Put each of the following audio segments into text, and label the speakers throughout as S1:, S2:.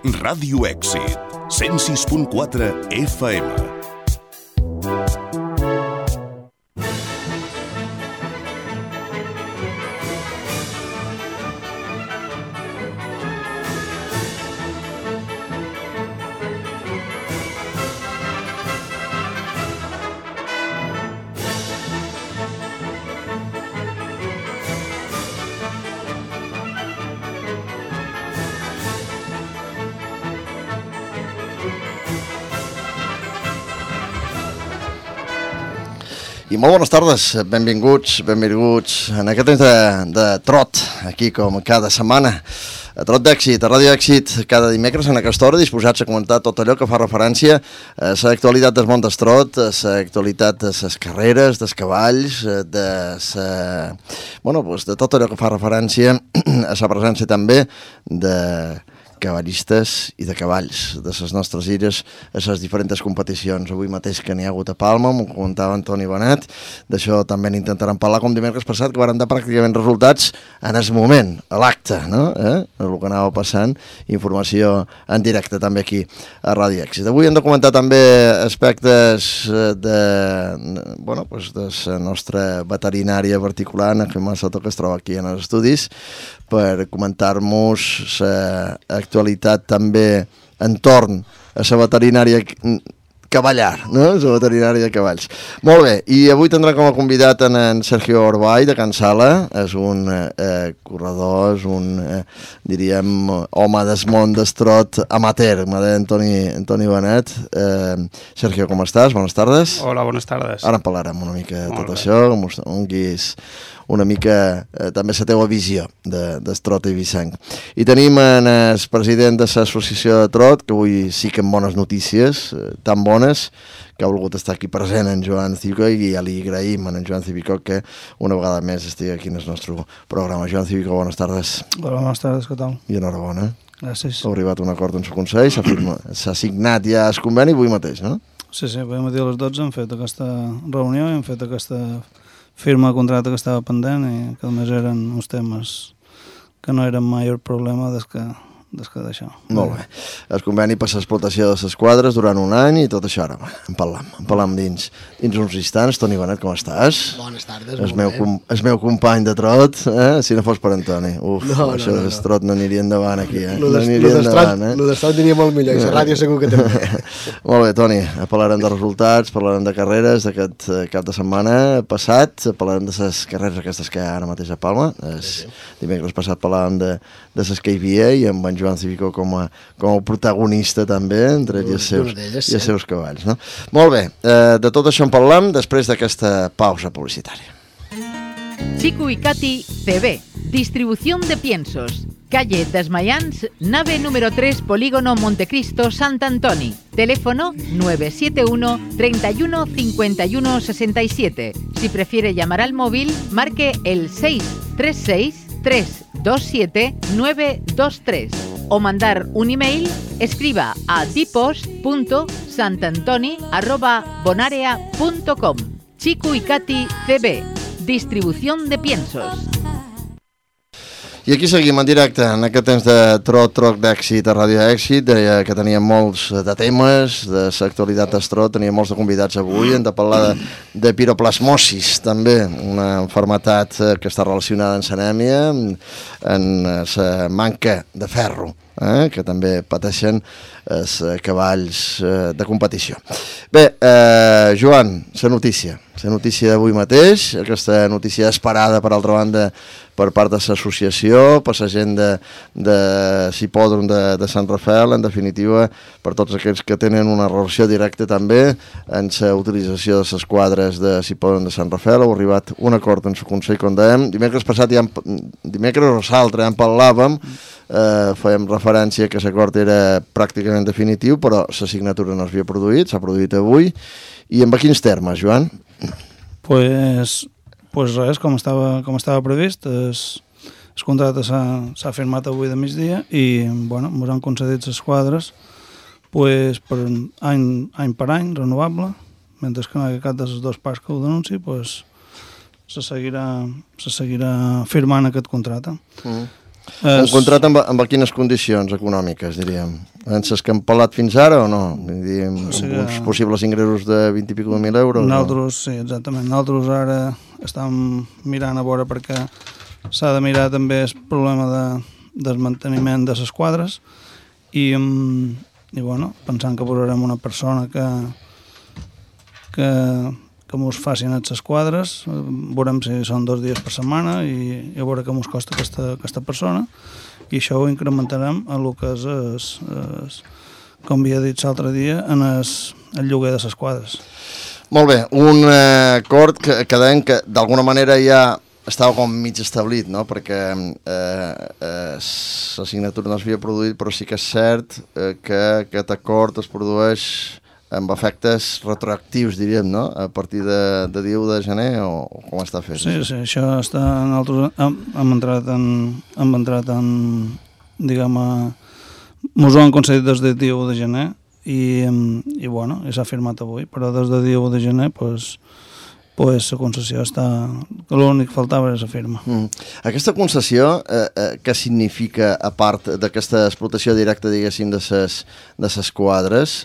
S1: Ràdio Èxit, 106.4 FM.
S2: I molt bones tardes, benvinguts en aquest temps de trot, aquí com cada setmana. A Trot d'Èxit, a Ràdio Èxit, cada dimecres en aquesta hora, disposats a comentar tot allò que fa referència a l'actualitat del món del trot, a l'actualitat de les carreres, dels cavalls, de tot allò que fa referència a la presència també de cavallistes i de cavalls de les nostres illes a les diferents competicions. Avui mateix que n'hi ha hagut a Palma, m'ho comentava Antoni Benet, d'això també n'intentarem parlar com dimecres passat, que van dar pràcticament resultats en el moment, a l'acte, no? El que anava passant, informació en directe també aquí a Ràdio Èxit. Avui hem de comentar també aspectes de la nostra veterinària particular, en Gemma Soto, que es troba aquí en els estudis, per comentar-nos l'actualitat també entorn a la veterinària cavallar, no? La veterinària de cavalls. Molt bé, i avui tindrem com a convidat en Sergio Orbay de Can Sala, és un corredor, és un, home del món del trot amateur, m'ha dit Antoni Benet. Sergio, com estàs? Bones tardes.
S3: Hola, bones tardes.
S2: Ara en parlarem una mica de tot això, com un guis una mica també la teua visió del trot eivissenc. I tenim el president de l'associació de trot, que avui sí que amb bones notícies, tan bones, que ha volgut estar aquí present en Joan Civico, i ja li agraïm a en Joan Civico que una vegada més estigui aquí en el nostre programa. Joan Civico, bones tardes.
S4: Hola, bones tardes, què tal?
S2: I enhorabona.
S4: Gràcies.
S2: Ha arribat a un acord en el Consell, s'ha signat ja el conveni avui mateix, no?
S4: Sí, avui matí a les 12 hem fet aquesta reunió i hem fet aquesta firma de contracte que estava pendent i que només eren uns temes que no eren mai el problema des que d'això.
S2: Molt bé. El conveni per l'explotació de les quadres durant un any i tot això ara. En parlam dins uns instants. Toni Benet, com estàs?
S5: Bones tardes.
S2: El meu company de trot, si no fos per Antoni. Això del trot no aniria endavant aquí.
S5: Lo del trot aniria molt millor, i la ràdio segur que també.
S2: Molt bé, Toni, parlarem de resultats, parlarem de carreres d'aquest cap de setmana passat, parlarem de les carreres aquestes que hi ha ara mateix a Palma. Dimecres passat parlàvem de les que hi havia i amb en Joan Civico com a protagonista també, entre ells i els seus cavalls. No? Molt bé, de tot això en parlam després d'aquesta pausa publicitària.
S6: Chico y Katy CB, distribución de piensos. Calle Desmayans, nave número 3, Polígono Montecristo, Sant Antoni. Teléfono 971 31 51 67. Si prefiere llamar al móvil, marque el 636 327 923 o mandar un email, escriba a dipos.santantoni@bonarea.com. Chico y Katy CB, distribución de piensos.
S2: I aquí seguim en directe, en aquest temps de Trot d'Èxit a Ràdio Èxit. Deia que teníem molts de temes, de l'actualitat del trot, teníem molts de convidats avui. Hem de parlar de piroplasmosis, també, una malaltia que està relacionada amb l'anèmia, en la manca de ferro, que també pateixen els cavalls de competició. Bé, Joan, la notícia d'avui mateix, aquesta notícia esperada, per altra banda, per part de l'associació, per la gent de l'hipòdrom de Sant Rafael, en definitiva, per tots aquells que tenen una relació directa també en la utilització de les quadres de l'hipòdrom de Sant Rafael. Heu arribat un acord en el Consell, com dèiem. Dimecres passat, dimecres o l'altre, ja en parlàvem, fèiem referència que l'acord era pràcticament definitiu, però la signatura no s'havia produït, s'ha produït avui. I en quins termes, Joan?
S4: Pues res, com estava previst, el contracte s'ha firmat avui de migdia i ens han concedit les quadres per any per any, renovable, mentre que no hi ha cap dels dos parts que ho denunci, se seguirà firmant aquest contracte.
S2: Un contracte amb quines condicions econòmiques, diríem? En ses que han pelat fins ara o no? Diríem, uns possibles ingressos de 20 i pico de 1.000 euros?
S4: Nosaltres, sí, exactament. Nosaltres ara estem mirant a veure perquè s'ha de mirar també el problema del manteniment de les quadres i bueno, pensant que posarem una persona que mos facin les quadres, veurem si són 2 dies per setmana i a veure què mos costa aquesta persona i això ho incrementarem a el que és com havia dit l'altre dia, en el lloguer de les quadres.
S2: Molt bé, un acord que deien que d'alguna manera ja estava com mig establit, no? Perquè la signatura no s'havia produït, però sí que és cert que aquest acord es produeix amb efectes retroactius, diríem, no? A partir de dia 1 de gener o com està fet?
S4: Sí, això està... Nosaltres hem entrat en diguem, mos ho han concedit des de dia 1 de gener i bueno, s'ha firmat avui, però des de dia 1 de gener, pues la concessió està... L'únic que faltava és la firma.
S2: Aquesta concessió, què significa, a part d'aquesta explotació directa, diguéssim, de ses quadres?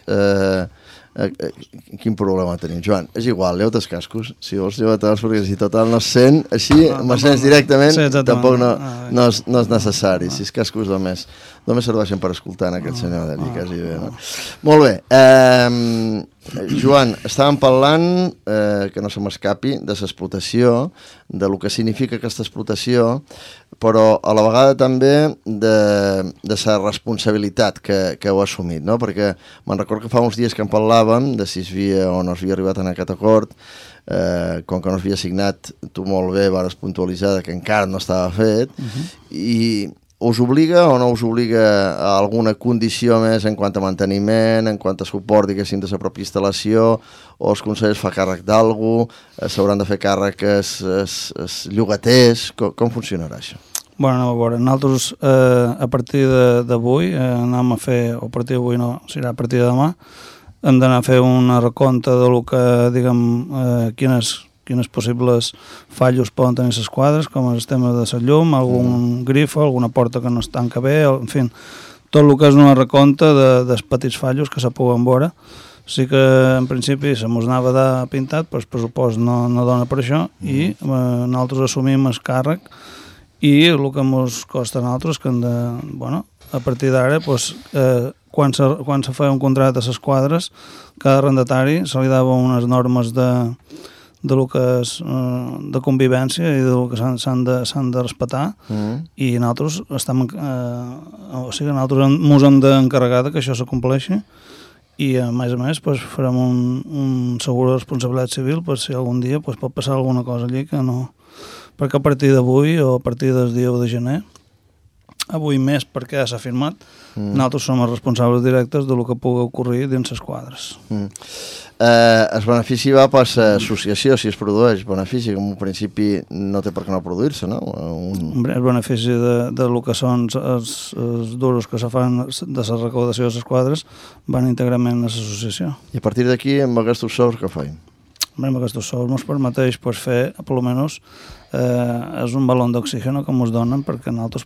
S2: Quin problema tenim, Joan? És igual, lleu els cascos, si vols llevar-te'ls, perquè si total no es sent, així, me sents directament, sí, tampoc no és necessari, si els cascos només serveixen per escoltar en aquest senyor d'allí, quasi bé, no? Molt bé, Joan, estàvem parlant, que no se m'escapi, de l'explotació, de lo que significa aquesta explotació, però a la vegada també de la responsabilitat que heu assumit, no? Perquè me'n recordo que fa uns dies que en parlàvem de si es havia o no es havia arribat en aquest acord, com que no es havia signat, tu molt bé vares puntualitzar que encara no estava fet, i us obliga o no us obliga a alguna condició més en quant a manteniment, en quant a suport, diguéssim, de la pròpia instal·lació, o els consells fa càrrec d'algú, s'hauran de fer càrrec els llogaters, com funcionarà això?
S4: Bueno, a veure, nosaltres a partir d'avui anem a fer, o a partir d'avui no, serà a partir de demà, hem d'anar a fer una recompte de lo que, diguem, quines possibles fallos poden tenir les quadres, com el tema de la llum, algun grifo, alguna porta que no es tanca bé, en fi, tot el que és una recompte dels petits fallos que se puguen veure. Sí que en principi se mos anava de pintat, però el pressupost no dona per això i nosaltres assumim el càrrec i el que mos costa a nosaltres que hem de, bueno, a partir d'ara, doncs, quan se feia un contracte a les quadres, cada arrendatari se li dava unes normes de lo que és de convivència i de lo que s'han de respectar i nosaltres estem o sigui, nosaltres mos hem d'encarregar que això se compleixi i a més pues, farem un segur de responsabilitat civil per si algun dia pues, pot passar alguna cosa allí que no, perquè a partir d'avui o a partir del dia 1 de gener avui més perquè ja s'ha firmat nosaltres som els responsables directes de lo que pugui ocorrir dins les quadres.
S2: El benefici va per l'associació, si es produeix benefici, que en un principi no té per què no produir-se, no?
S4: El benefici de lo que són els duros que se fan de la recaudació de les quadres van íntegrament a l'associació. I
S2: a partir d'aquí, amb aquests sous, què feim?
S4: Amb aquests sous ens permeteix pues, fer, per almenys, és un balon d'oxígeno que ens donen perquè nosaltres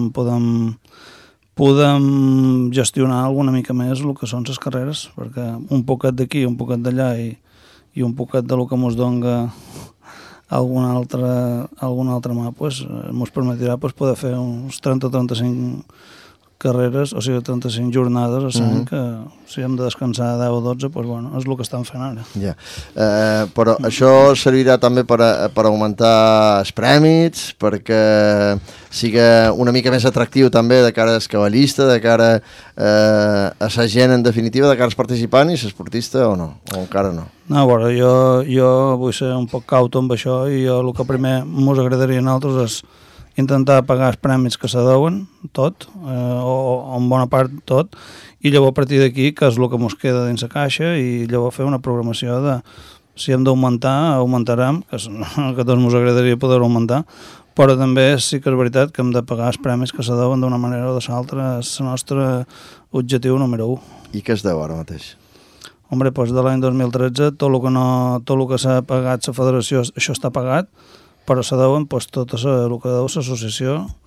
S4: podem gestionar alguna mica més el que són les carreres, perquè un poquet d'aquí, un poquet d'allà i un poquet de lo que ens dona alguna altra mà, pues, ens permetirà pues, poder fer uns 30-35 carreres, o sigui, 35 jornades a l'any, que si hem de descansar 10 o 12, pues, bueno, és el que estan fent ara.
S2: Ja. Però això servirà també per augmentar els prèmits, perquè sigui una mica més atractiu també de cara al cavallista, de cara a la gent en definitiva, de cara als participants i l'esportista o no? O encara no?
S4: No, a veure, jo vull ser un poc cauto amb això i jo el que primer ens agradaria a nosaltres és intentar pagar els prèmits que se deuen, tot, o en bona part tot, i llavors a partir d'aquí, que és el que ens queda dins la caixa, i llavors fer una programació de si hem d'augmentar, augmentarem, que a tots ens agradaria poder augmentar, però també sí que és veritat que hem de pagar els premis que se deuen d'una manera o de l'altra, és el nostre objectiu número 1.
S2: I què es deu ara mateix?
S4: Home, doncs de l'any 2013, tot el que s'ha pagat la federació, això està pagat, però se deuen tot el que deu l'associació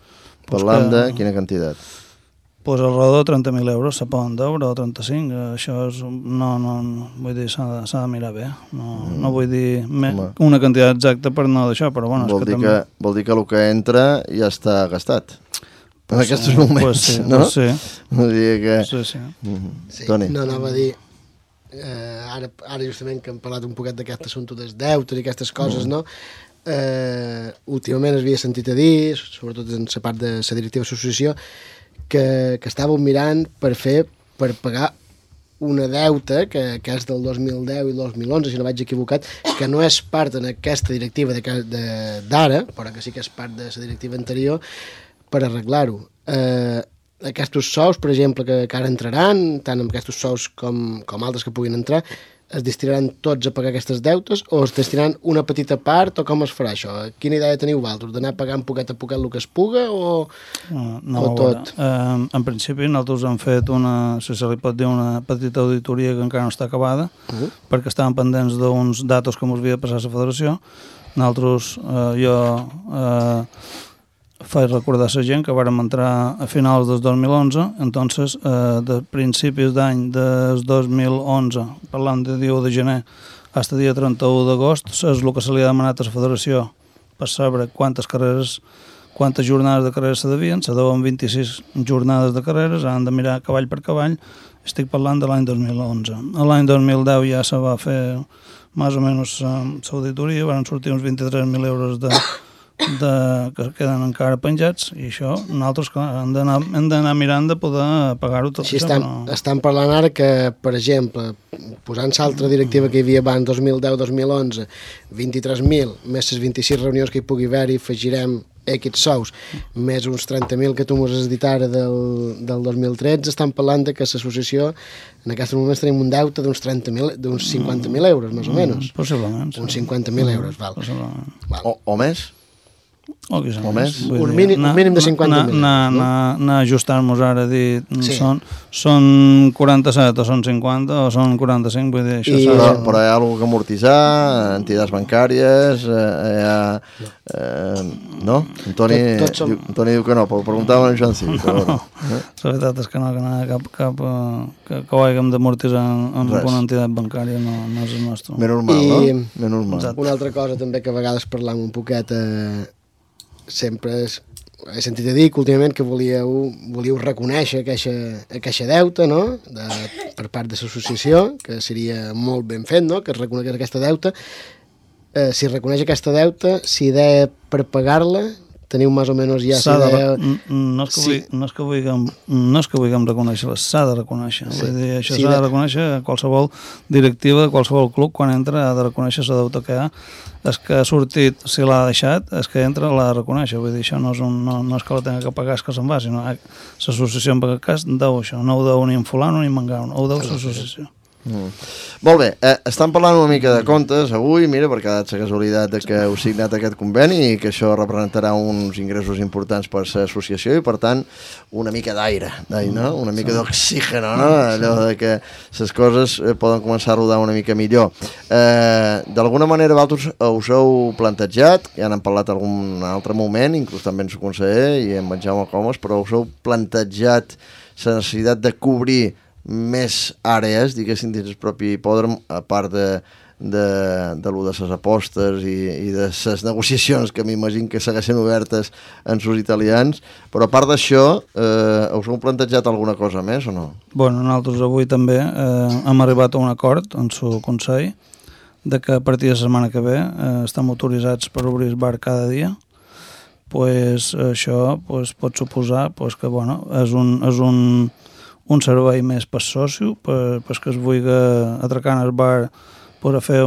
S2: Parlant de quina quantitat?
S4: Pues alrededor de 30.000 euros se poden deure, o 35, això és... No, vull dir, s'ha de mirar bé. No vull dir una quantitat exacta per no d'això, però bueno...
S2: Vol dir que el que entra ja està gastat. En aquests moments, no?
S4: Pues sí.
S2: Vull dir que...
S5: Sí, Toni. No, anava a dir... Ara justament que hem parlat un poquet d'aquest assumpte dels deutes i aquestes coses, no? Últimament es havia sentit a dir, sobretot en la part de la directiva d'associació, que estàveu mirant per pagar una deuta que és del 2010 i 2011, si no vaig equivocat, que no és part en aquesta directiva d'ara, però que sí que és part de la directiva anterior, per arreglar-ho. Aquests sous, per exemple, que ara entraran, tant amb aquests sous com altres que puguin entrar, es destinaran tots a pagar aquestes deutes o es destinaran una petita part o com es farà això? Quina idea teniu vosaltres? D'anar pagant poquet a poquet el que es puga o tot?
S4: En principi nosaltres hem fet si se li pot dir, una petita auditoria que encara no està acabada, perquè estaven pendents d'uns datos que ens havia de passar a la federació. Nosaltres, faig recordar a la gent que vàrem entrar a finals del 2011, entonces de principis d'any del 2011, parlant de dia 1 de gener fins a dia 31 d'agost, és el que se li ha demanat a la federació per saber quantes jornades de carreres se devien. Se deuen 26 jornades de carreres, han de mirar cavall per cavall. Estic parlant de l'any 2011. L'any 2010 ja se va fer més o menys l'auditoria, van sortir uns 23.000 euros que queden encara penjats, i això nosaltres hem d'anar mirant de poder pagar-ho tot.
S5: Sí, estan parlant ara que, per exemple, posant l'altra directiva que hi havia abans, 2010-2011, 23.000, més les 26 reunions que hi pugui haver-hi, afegirem aquests sous, més uns 30.000 que tu m'ho has dit ara del 2013, estan parlant de que l'associació, en aquests moments tenim un deute d'uns 50.000 euros, més o menys.
S4: Possiblement.
S5: Uns 50.000 euros, val.
S2: O més?
S4: O més?
S5: Un mínim de 50.000.
S4: Anar a ajustar-nos ara a dir són 47 o són 50 o són 45, vull dir, això
S2: però hi ha alguna que amortitzar, entitats bancàries, no? Antoni diu que no, però preguntàvem a Joan Cid.
S4: La veritat és que no, que ho haguem d'amortitzar en una entitat bancària no és el nostre.
S2: Més normal, no?
S5: Una altra cosa també que a vegades parlam un poquet, sempre he sentit a dir que últimament que volíeu reconèixer aquesta deuta, no? Per part de l'associació, que seria molt ben fet, no? Que es reconegués aquesta deuta. Si reconeix aquesta deuta, si idea per pagar-la, teniu més o menys ja...
S4: No és que vulguem reconèixer-la, s'ha de reconèixer. Vull dir, això s'ha de reconèixer, qualsevol directiva de qualsevol club, quan entra, ha de reconèixer la deuta que hi ha. És que ha sortit, si l'ha deixat, és que entra, l'ha de reconèixer. Vull dir, això no és que la tenga que pagar, és que se'n va, sinó l'associació en aquest cas deu això. No ho deu ni en fulano ni en mangano, ho deu l'associació.
S2: Molt bé, estan parlant una mica de comptes avui, mira, perquè ha dat la casualitat de que heu signat aquest conveni i que això representarà uns ingressos importants per l'associació i, per tant, una mica d'aire, no? Una mica d'oxígeno, no? Allò de que les coses poden començar a rodar una mica millor. D'alguna manera, vosaltres us heu plantejat, ja n'han parlat algun altre moment, inclús també en el conseller i en Jaume Comas, però us heu plantejat la necessitat de cobrir més àrees, diguéssim, dins el propi hipòdrom, a part de lo de les apostes i de les negociacions que m'imagino que segueixen obertes en els italians, però a part d'això us heu plantejat alguna cosa més o no?
S4: Bueno, nosaltres avui també hem arribat a un acord en el Consell de que a partir de la setmana que ve estem autoritzats per obrir el bar cada dia. Pues això pot suposar que és un servei més per soci, que es vulgui atracar en el bar per fer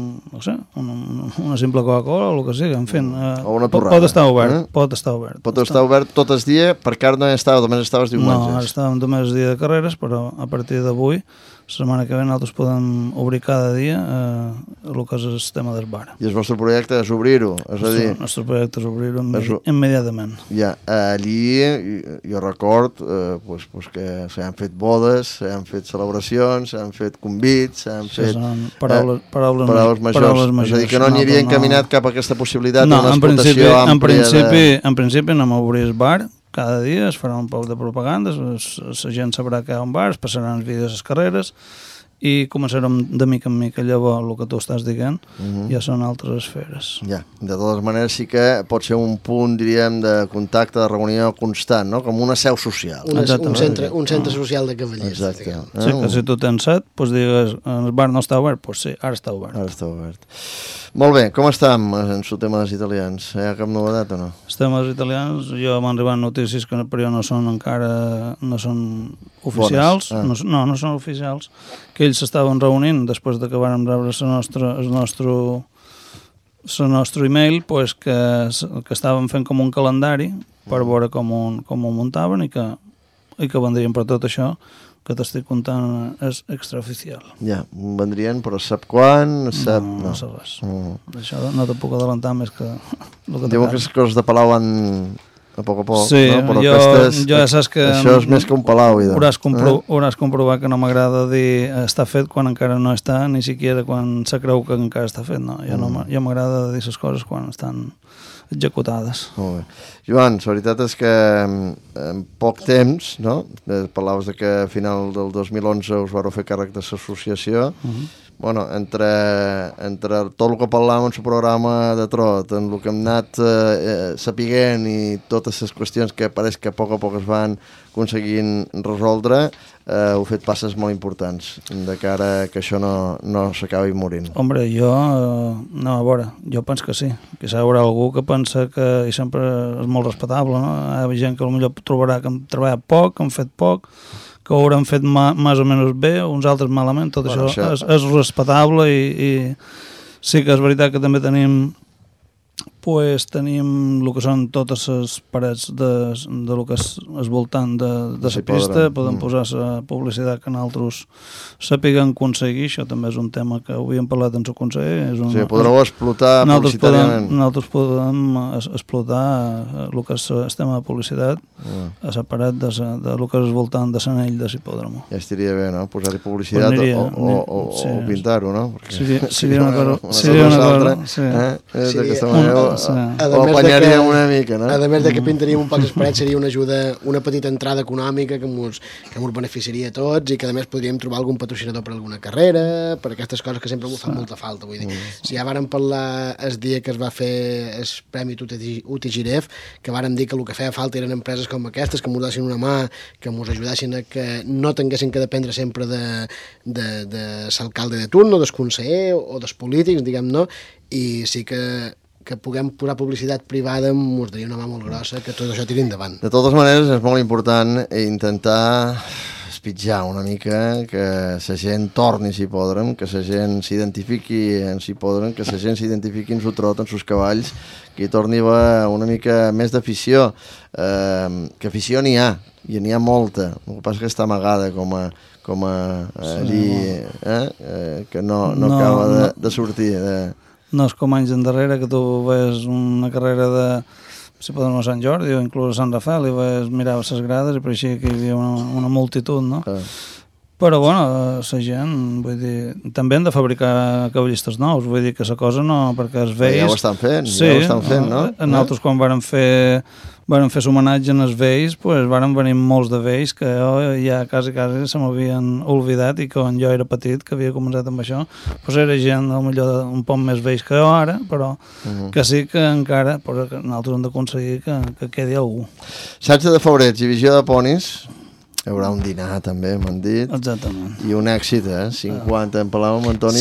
S4: una simple Coca-Cola o el que sigui, en fi, pot estar obert. Pot estar obert
S2: tot el dia, perquè ara només estaves diumenges.
S4: No, ara estàvem només el dia de carreres, però a partir d'avui, la setmana que ve, nosaltres podem obrir cada dia el que és el sistema del bar.
S2: I el vostre projecte és obrir-ho?
S4: El nostre projecte és obrir-ho immediatament.
S2: Ja, allí jo record que s'han fet bodes, s'han fet celebracions, s'han fet convits, s'han fet...
S4: Paraules majors.
S2: És a dir, que no n'hi encaminat cap a aquesta possibilitat d'una explotació àmplia.
S4: En principi anem a obrir el bar cada dia es farà un poc de propaganda, la gent sabrà que hi ha un bar, es passaran els vídeos a les carreres i començarem de mica en mica. Llavors el que tu estàs dient ja són altres esferes.
S2: Ja, de totes maneres sí que pot ser un punt, diríem, de contacte, de reunió constant, no? Com una seu social.
S5: Un centre social de cavallers.
S2: Exacte.
S4: Sí, que si tu tens set, doncs digues, el bar no està obert, doncs sí, ara està obert.
S2: Ara està obert. Molt bé, com estem en el tema dels italians? Hi ha cap novedat o no?
S4: Els temes italians, jo m'han arribat notícies que per jo no són encara, no són oficials, no són oficials, que ells s'estaven reunint després de que vàrem rebre el nostre email, pues que estaven fent com un calendari per veure com ho muntaven i que vendrien per tot això que t'estic contant és extraoficial.
S2: Ja, vendrien, però sap quan?
S4: No sé res. Això no te puc adelantar més que el que
S2: diu que les coses de Palau van a poc a poc,
S4: sí,
S2: no? Però
S4: jo ja saps que
S2: això és més que un Palau.
S4: Hauràs comprovat que no m'agrada dir està fet quan encara no està, ni siquiera quan se creu que encara està fet. No? Jo m'agrada dir les coses quan estan executades.
S2: Molt bé. Joan, la veritat és que en poc temps, no? Parlaves de que a final del 2011 us vareu fer càrrec de l'associació. Bueno, entre tot el que parlàvem en el programa de Trot, en el que hem anat sapiguent i totes les qüestions que pareix que a poc es van aconseguint resoldre, heu fet passes molt importants de cara que això no s'acabi morint.
S4: Hombre, jo penso que sí, que hi haurà algú que pensa que i sempre és molt respectable, no? Hi ha gent que potser trobarà que hem treballat poc, que hem fet poc, que ho haurem fet més o menys bé, uns altres malament, tot això és respectable i sí que és veritat que també tenim el que són totes les parets de lo que és el voltant de la pista, podem posar la publicitat que nosaltres sàpiguen aconseguir, això també és un tema que havíem parlat amb el conseller.
S2: Sí, podreu explotar publicitàriament.
S4: Nosaltres podem explotar el que és el tema de publicitat a la paret de lo que és el voltant de l'anell de l'hipòdromo.
S2: Ja estaria bé, no? Posar-hi publicitat o pintar-ho, no?
S4: Seria una cosa.
S2: D'aquesta manera ho apanyaríem una mica, no?
S5: A més de que pintaríem un poc les parets, seria una ajuda, una petita entrada econòmica que mos beneficiaria a tots i que a més podríem trobar algun patrocinador per alguna carrera, per aquestes coses que sempre m'ho fan molta falta. Vull dir, si ja vàrem parlar el dia que es va fer el Premi UTI Giref, que vàrem dir que el que feia falta eren empreses com aquestes, que mos dessin una mà, que mos ajudassin a que no tinguessin que dependre sempre de l'alcalde de turno, del conseller o dels polítics, diguem-ne, i sí que puguem posar publicitat privada ens daria una mà molt grossa que tot això tiri endavant.
S2: De totes maneres és molt important intentar espitjar una mica que la gent torni a l'hipòdrom, que la gent s'identifiqui en l'hipòdrom, que la gent s'identifiqui en el trot, en els cavalls, que hi torni a haver una mica més d'afició, que afició n'hi ha, i n'hi ha molta, el que passa que està amagada com a dir que no acaba de sortir.
S4: No és com anys endarrere que tu veus una carrera de a Sant Jordi o inclús a Sant Rafael i miraves les grades i pareixia que hi havia una multitud, no? Però, bueno, la gent, vull dir, també hem de fabricar cavallistes nous, vull dir que la cosa no, perquè els vells...
S2: Ja ho estan fent, no?
S4: Nosaltres quan vàrem fer l'homenatge als vells, doncs vàrem venir molts de vells que ja quasi se m'havien oblidat i quan jo era petit, que havia començat amb això, doncs era gent potser un poc més vells que jo ara, però que sí que encara nosaltres hem d'aconseguir que quedi algú.
S2: 16 de febrer, exhibició de ponis, hi haurà un dinar també, m'han dit.
S4: Exactament.
S2: I un èxit, 50, en parlàvem amb Antoni,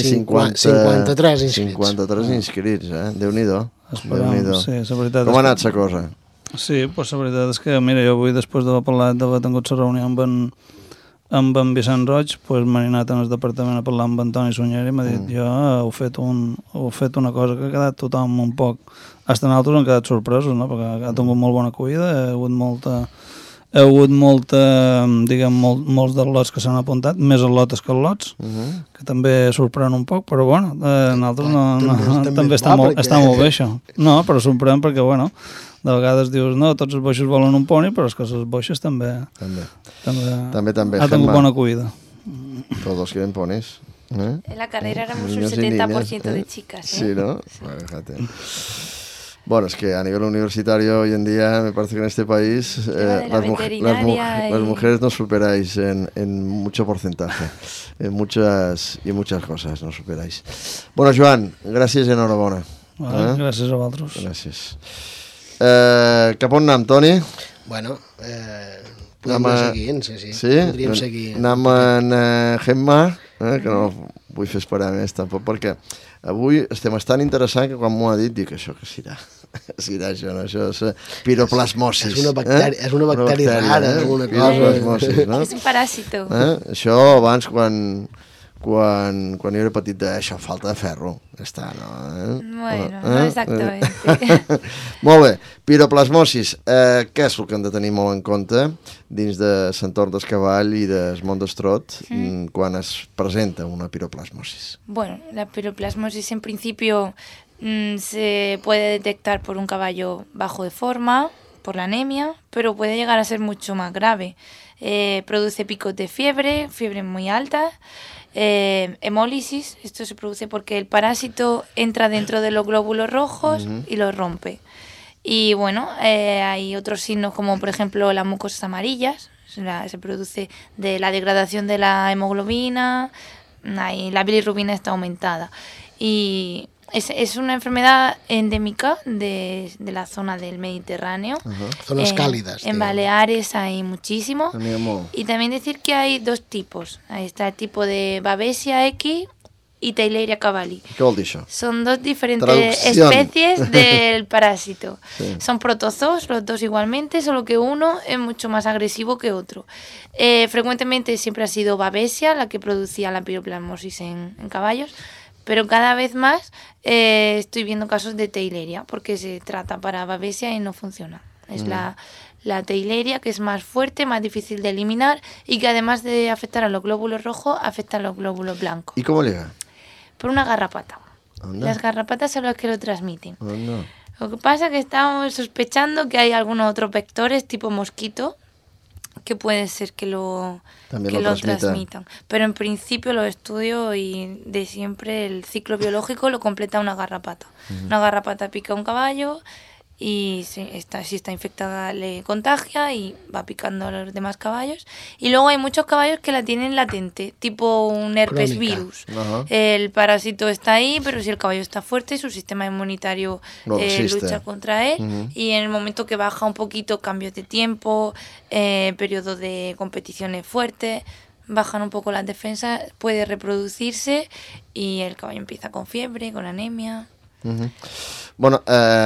S5: 53 inscrits.
S2: 53 inscrits, Déu-n'hi-do.
S4: Sí, la veritat.
S2: Com ha anat la cosa?
S4: Sí, doncs la veritat és que, mira, jo avui, després d'haver parlat, d'haver tingut la reunió amb en Vicent Roig, doncs m'he anat en el departament a parlar amb Antoni Sunyer i m'ha dit, jo heu fet una cosa que ha quedat tothom un poc... Hasta nosaltres hem quedat sorpresos, no? Perquè ha tingut molt bona acollida, hi ha hagut molts dels lots que s'han apuntat, més els lotes que els lots, que també sorprèn un poc, però bueno, nosaltres també està molt bé això. No, però sorprèn perquè, bueno, de vegades dius, no, tots els boixos volen un poni, però és que les boixes també ha tingut bona acollida.
S2: Todos quieren ponis.
S3: En la carrera éramos un 70% de chicas.
S2: Sí, ¿no?
S3: Sí.
S2: Fíjate. Bueno, es que a nivel universitario hoy en día me parece que en este país las mujeres nos superáis en mucho porcentaje, en muchas cosas nos superáis. Bueno, Joan, gràcies i enhorabona.
S4: Gràcies a vosaltres.
S2: Gràcies. Cap on anem, Toni?
S5: Bueno, podríem seguir, sí. Podríem seguir.
S2: Anem en Gemma, que no vull fer esperar més tampoc, perquè avui estem tan interessant que quan m'ho ha dit dic, això què serà? Serà això, no? Això és piroplasmosis.
S5: És una bactèria rara.
S2: Piroplasmosis, no?
S3: És un paràsito.
S2: Això abans, quan jo era petit, això falta de ferro. Està, no?
S3: Bueno, no exactament.
S2: Molt bé. Piroplasmosis. Què és el que hem de tenir molt en compte dins de l'entorn del cavall i del món del trot quan es presenta una piroplasmosis?
S3: Bueno, la piroplasmosis en principio se puede detectar por un caballo bajo de forma, por la anemia, pero puede llegar a ser mucho más grave. Produce picos de fiebre muy altas, hemólisis. Esto se produce porque el parásito entra dentro de los glóbulos rojos y los rompe. Y bueno, hay otros signos como por ejemplo las mucosas amarillas, se produce de la degradación de la hemoglobina, la bilirrubina está aumentada. Y es una enfermedad endémica de la zona del Mediterráneo.
S5: Zonas cálidas.
S3: En Baleares hay muchísimo. Y también decir que hay dos tipos. Ahí está el tipo de Babesia X y Theileria cavalli.
S2: ¿Qué vol dir això?
S3: Son dos diferentes especies del parásito.
S2: Sí.
S3: Son protozoos, los dos igualmente, solo que uno es mucho más agresivo que otro. Frecuentemente siempre ha sido Babesia la que producía la piroplasmosis en caballos, pero cada vez más estoy viendo casos de Theileria, porque se trata para Babesia y no funciona. Es la Theileria, que es más fuerte, más difícil de eliminar y que además de afectar a los glóbulos rojos, afecta a los glóbulos blancos.
S2: ¿Y cómo llega?
S3: Por una garrapata.
S2: Anda.
S3: Las garrapatas son las que lo transmiten.
S2: Anda.
S3: Lo que pasa es que estamos sospechando que hay algunos otros vectores tipo mosquito que puede ser que lo transmitan. Pero en principio los estudios y de siempre el ciclo biológico lo completa una garrapata. Una garrapata pica a un caballo y si está infectada le contagia y va picando a los demás caballos. Y luego hay muchos caballos que la tienen latente, tipo un herpes virus. El parásito está ahí, pero si el caballo está fuerte, su sistema inmunitario lucha contra él. Y en el momento que baja un poquito, cambios de tiempo, periodo de competiciones fuertes, bajan un poco las defensas, puede reproducirse y el caballo empieza con fiebre, con anemia.
S2: Bueno,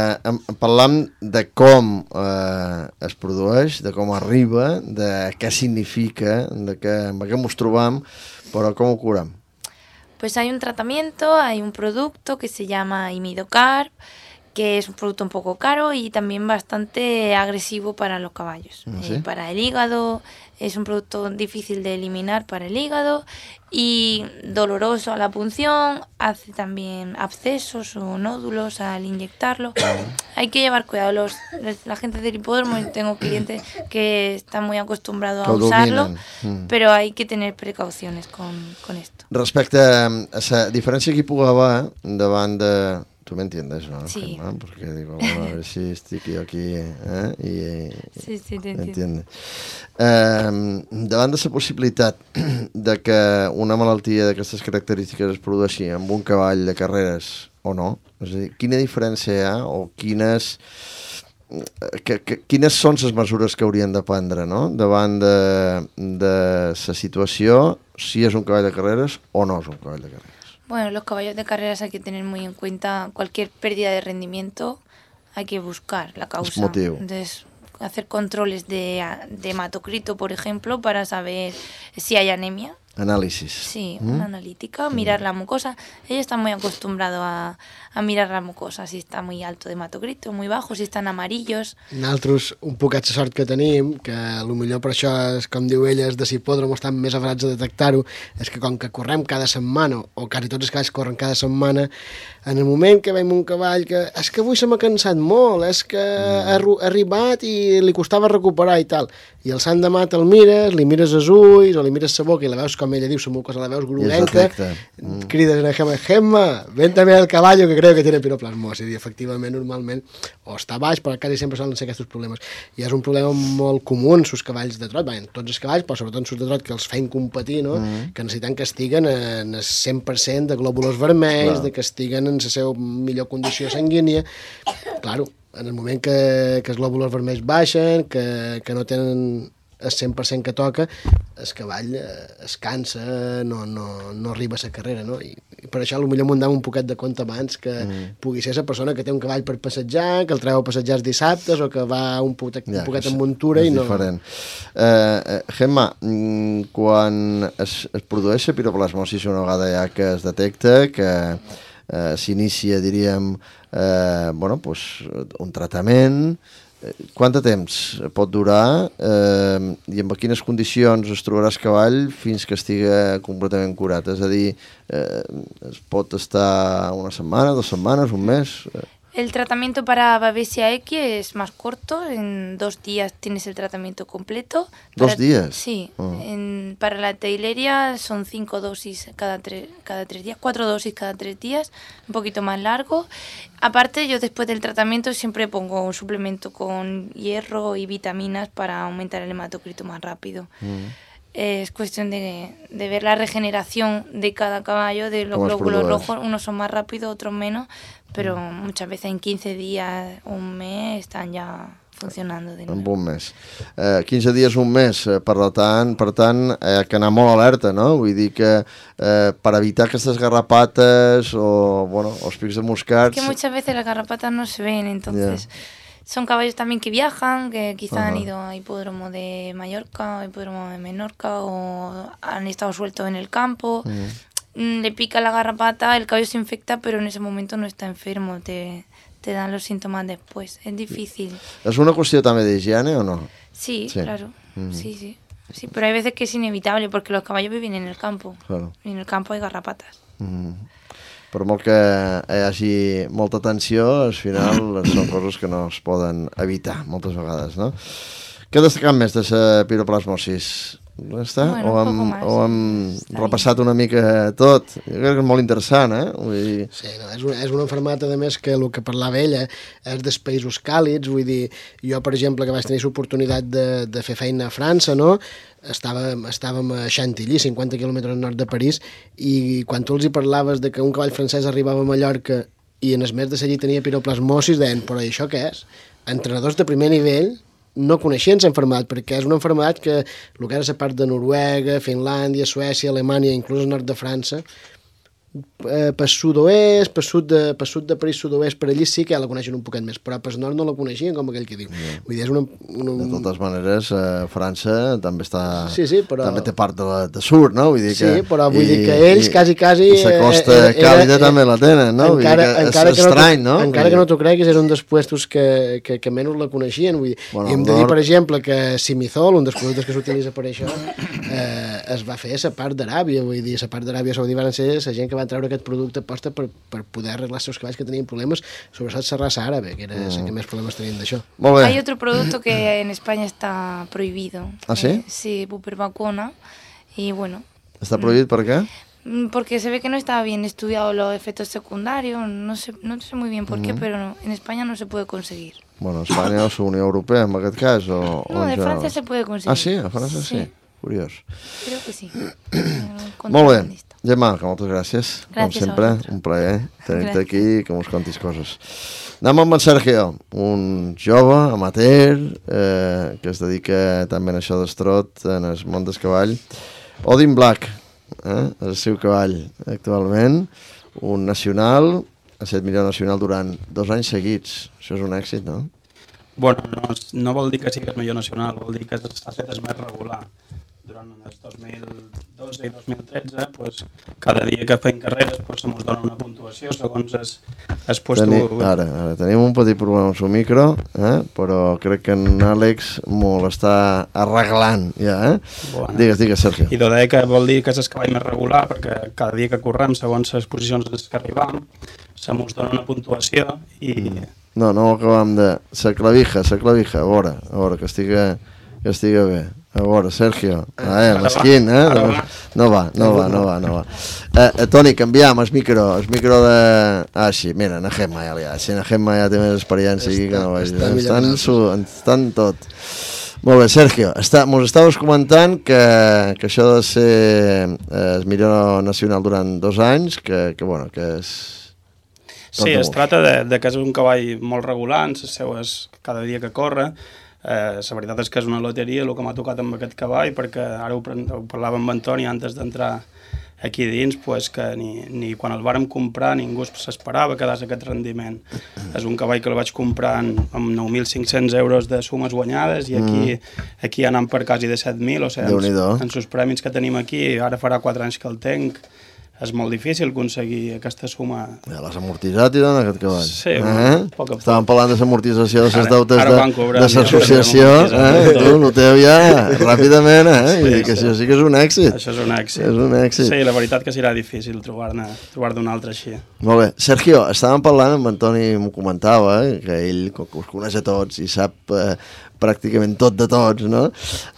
S2: parlam de com es produeix, de com arriba, de què significa, amb què ens trobam, però com ho curem?
S3: Pues hay un tratamiento, hay un producto que se llama Imidocarb, que es un producto un poco caro y también bastante agresivo para los caballos.
S2: ¿Sí?
S3: Para el hígado, es un producto difícil de eliminar para el hígado y doloroso a la punción, hace también abscesos o nódulos al inyectarlo. Hay que llevar cuidado. La gente del hipódromo, tengo clientes que están muy acostumbrados a usarlo, pero hay que tener precauciones con esto.
S2: Respecte a la diferència que hi pugui haver davant de... Tu m'entiendes, no?
S3: Sí.
S2: Perquè digo, bueno, a ver si estic jo aquí
S3: Sí, te
S2: entiendo. Davant de la possibilitat de que una malaltia d'aquestes característiques es produeixi amb un cavall de carreres o no, és a dir, quina diferència hi ha o quines són les mesures que haurien de prendre, no? Davant de la situació, si és un cavall de carreres o no és un cavall de carreres.
S3: Bueno, los caballos de carreras hay que tener muy en cuenta cualquier pérdida de rendimiento, hay que buscar la causa. Entonces, hacer controles de hematocrito, por ejemplo, para saber si hay anemia.
S2: Análisis.
S3: Sí, una analítica, mirar la mucosa. Ellos están muy acostumbrados a mirar la mucosa, si está muy alto de hematocrito, muy bajo, si están amarillos.
S5: Nosaltres, un poquet la sort que tenim, que potser per això, és, com diu ella, de l'hipòdrom estan més aferrats a detectar-ho, és que com que correm cada setmana, o quasi tots els cavalls corren cada setmana, en el moment que veiem un cavall que és que avui se m'ha cansat molt, és que ha arribat i li costava recuperar i tal, i el sant demà te'l mires, li mires els ulls o li mires la boca i la veus, com ella diu, la veus groguenca, crides a Gemma, ven també el caballo que creo que tiene piroplasmosis, i efectivament, normalment, o està baix, però quasi sempre solen ser aquests problemes. I és un problema molt comú en els cavalls de trot, en tots els cavalls, però sobretot en els de trot que els feien competir, no? Que necessiten que estiguen en el 100% de glòbulos vermells, de que estiguen en la seva millor condició sanguínia. Claro, en el moment que els glòbulos vermells baixen, que no tenen el 100% que toca, el cavall es cansa, no arriba a la carrera, no? I per això potser m'ho dava un poquet de compte abans que pugui ser la persona que té un cavall per passejar, que el treu a passejar els dissabtes o que va un poquet en muntura i no...
S2: És diferent. Gemma, quan es produeix la piroplasmosis una vegada ja que es detecta, que s'inicia, diríem, un tractament, quant de temps pot durar i en quines condicions es trobarà el cavall fins que estiga completament curat? És a dir, es pot estar una setmana, 2 setmanes, un mes?
S3: El tratamiento para Babesia X es más corto, en 2 días tienes el tratamiento completo.
S2: ¿2 días?
S3: Sí, para la Theileria son 5 dosis cada 3 días, 4 dosis cada 3 días, un poquito más largo. Aparte, yo después del tratamiento siempre pongo un suplemento con hierro y vitaminas para aumentar el hematocrito más rápido. Es cuestión de ver la regeneración de cada caballo, de los glóbulos rojos, unos son más rápidos, otros menos, pero muchas veces en 15 días, un mes, están ya funcionando de nuevo.
S2: En un mes. 15 dies, un mes, per tant, que anar molt alerta, no? Vull dir que per evitar aquestes garrapates o els pics de moscats...
S3: Es que muchas veces las garrapatas no se ven, entonces... Son caballos también que viajan, que quizá han ido a hipódromo de Mallorca, o hipódromo de Menorca, o han estado sueltos en el campo. Le pica la garrapata, el caballo se infecta, pero en ese momento no está enfermo, te dan los síntomas después. Es difícil.
S2: ¿Es una cuestión también de higiene o no?
S3: Sí, claro. Sí, pero hay veces que es inevitable, porque los caballos viven en el campo. Claro. Y en el campo hay garrapatas.
S2: Per molt que hi hagi molta tensió, al final són coses que no es poden evitar moltes vegades, no? Què destacam més de la piroplasmosis? Està?
S3: Bueno,
S2: o hem repassat una mica tot? Jo crec que és molt interessant, Vull dir...
S5: Sí, no, és una malaltia, a més, que el que parlava ella és dels països càlids, vull dir, jo, per exemple, que vaig tenir l'oportunitat de fer feina a França, no?, estàvem a Chantilly, 50 quilòmetres al nord de París, i quan tu els hi parlaves de que un cavall francès arribava a Mallorca i en el mes de seguir tenia piroplasmosis, deien, però això què és? Entrenadors de primer nivell no coneixien l'enfermedad, perquè és una enfermedad que el que era la part de Noruega, Finlàndia, Suècia, Alemanya, inclús el nord de França, per sud-oest, per sud de París, sud-oest, per allí sí que ja la coneixen un poquet més, però per nord no la coneixien, com aquell que diu. Vull dir, és una...
S2: De totes maneres, França també està...
S5: Sí, però...
S2: També té part de sud, no? Vull dir que...
S5: Sí, però vull dir que ells quasi...
S2: I la costa càlida també la tenen, no? Vull dir que és estrany, no?
S5: Encara que no t'ho creguis, és un dels puestos que menys la coneixien, vull dir. I hem de dir, per exemple, que Simithol, un dels productes que s'utilitza per això, es va fer a la part d'Aràbia, vull dir, a la part d'Aràbia Saudí van ser la gent que van treure aquest producte aposta per poder arreglar els seus cavalls que tenien problemes, sobretot la raça àrabe, que era la que més problemes tenien d'això.
S3: Hay otro producto que en España está prohibido.
S2: ¿Ah, sí?
S3: Sí, bupervacuna, y bueno...
S2: ¿Está prohibido por qué?
S3: Porque se ve que no estaba bien estudiado los efectos secundarios, no sé muy bien por qué, pero en España no se puede conseguir.
S2: Bueno, Espanya o la Unió Europea, en aquest cas?
S3: No, de Francia se puede conseguir.
S2: Ah, sí? A França sí? Curiós.
S3: Creo que sí.
S2: Molt bé. Gemma, moltes gràcies. Com sempre, un plaer tenir-te aquí i que ens contis coses. Anem amb en Sergio, un jove amateur que es dedica també a això d'estrot en el món del cavall. Odin Black, el seu cavall actualment, un nacional, a 7 milions nacional durant 2 anys seguits. Això és un èxit, no?
S7: Bueno, no vol dir que sigui el millor nacional, vol dir que s'ha fet el més regular. Durant els 2012 i 2013, pues, cada dia que feim carreres pues, se'ns dona una puntuació segons es puesto...
S2: Ara tenim un petit problema amb el micro, però crec que en Àlex m'ho l'està arreglant ja, Bueno. Digues, Sergio.
S7: I deia que vol dir que és el cavall més regular, perquè cada dia que correm, segons les posicions que arribam, se'ns dona una puntuació i...
S2: No ho acabem de... La clavija, a veure que estiga que estiga bé. A veure, Sergio, l'esquin, no va. Toni, canviam el micro de... Ah, sí, mira, na Gemma ja té més experiència aquí que no vaig. Estan tot. Molt bé, Sergio, mos estaves comentant que això de ser el millor nacional durant 2 anys, que és...
S7: Sí, es tracta de que és un cavall molt regular en les seues cada dia que corre. La veritat és que és una loteria el que m'ha tocat amb aquest cavall, perquè ara ho parlava amb Antoni antes d'entrar aquí dins, pues que ni quan el vàrem comprar ningú s'esperava que quedés aquest rendiment. És un cavall que el vaig comprar amb 9.500 euros de sumes guanyades i aquí anant per quasi de 7.000, o sigui, en els premis que tenim aquí, ara farà 4 anys que el tenc, és molt difícil aconseguir aquesta suma.
S2: Ja l'has amortitzat i dona aquest cavall.
S7: Sí, poc a poc.
S2: Estàvem parlant de l'amortització de les deutes de l'associació. Tu noteu ja ràpidament, i que això sí que és un èxit.
S7: Això és un èxit. Sí, la veritat que serà difícil trobar-ne un altre així.
S2: Molt bé. Sergio, estàvem parlant, amb Antoni m'ho comentava, que ell us coneix a tots i sap pràcticament tot de tots, no?